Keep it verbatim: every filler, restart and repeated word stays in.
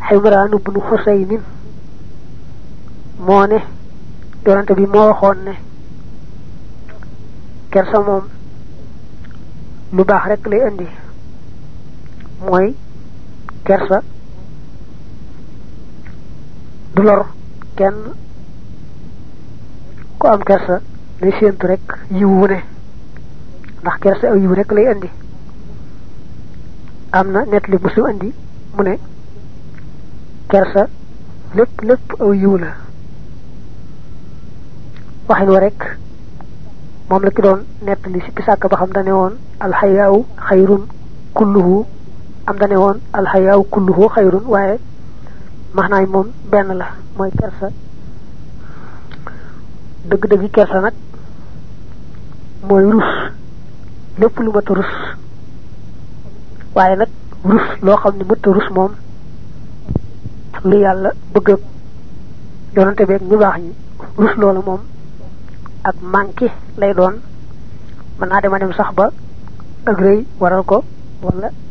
Imraan ibnu Husaynin moo ne yonante bi moo waxoon ne kersa moom lu baax rek lay indi mooy kersa du lor kenn ku am kersa lay séentu rek yiw wu ne ndax kersa aw yiw rek lay indi am na net li musu indi mu ne kersa lépp lépp aw yiw la waxin wa rek moom la ki doon net li si pisàkk ba xam dane woon alxayaaw xayrun kulluhu am dane woon alxayaaw kulluhu xayrun waaye maxnaay moom benn la mooy kersa dëgg-dëgg kersa nag mooy rus lépp lu mat a rus waaye nag rus loo xam ne mat a rus moom lu yàlla bëgg yonante beeg ñu baax ñi rus loola moom ak manqué lay doon mën naa dema dem sax ba ak rëy waral ko wala